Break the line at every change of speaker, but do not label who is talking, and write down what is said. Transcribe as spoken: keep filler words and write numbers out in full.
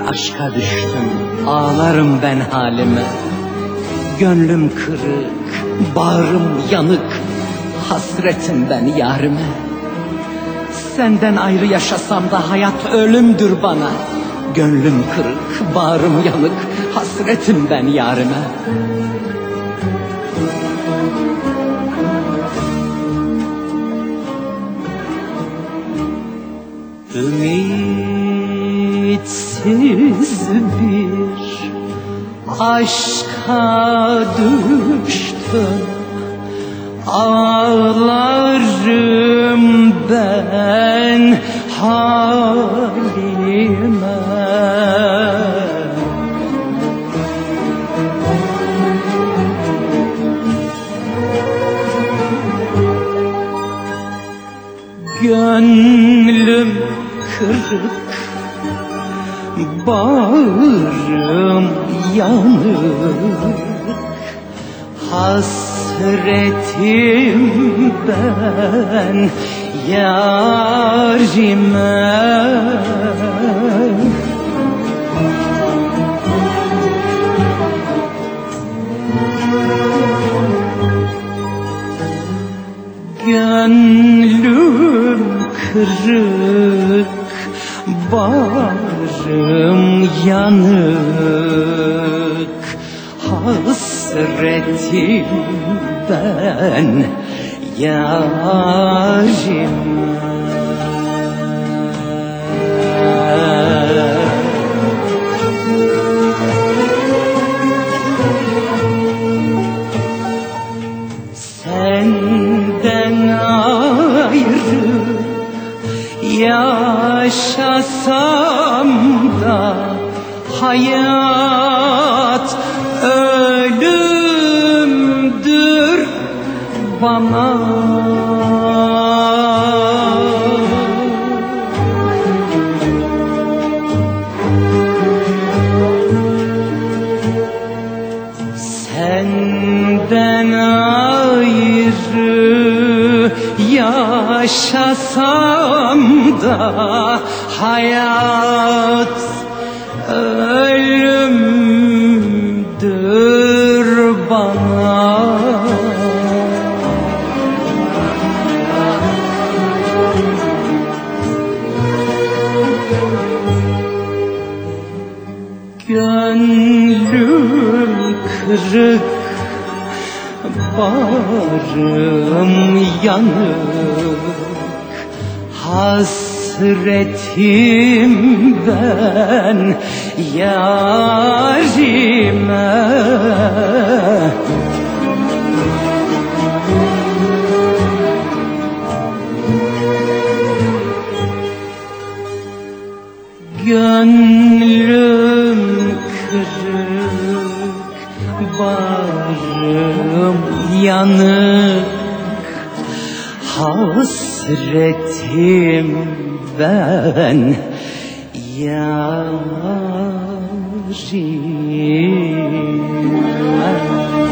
aşka düştüm, ağlarım ben halime. Gönlüm kırık, bağrım yanık, hasretim ben yarime. Senden ayrı yaşasam da hayat ölümdür bana. Gönlüm kırık, bağrım yanık, hasretim ben yarime. Ümitsiz bir aşka düştüm, ağlarım ben halime. Gönlüm kırık, bağrım yanık, hasretim ben yarime. Gönlüm kırık, bağrım yanık, hasretim ben yarime. Senden ayrı yaşasam da hayat ölümdür bana. Senden ayrı yaşasam da hayat ölümdür bana. Gönlüm kırık, bağrım yanık, hasretim ben yarime. Gönlüm kırık, bağrım yanık, hasretim ben yarime.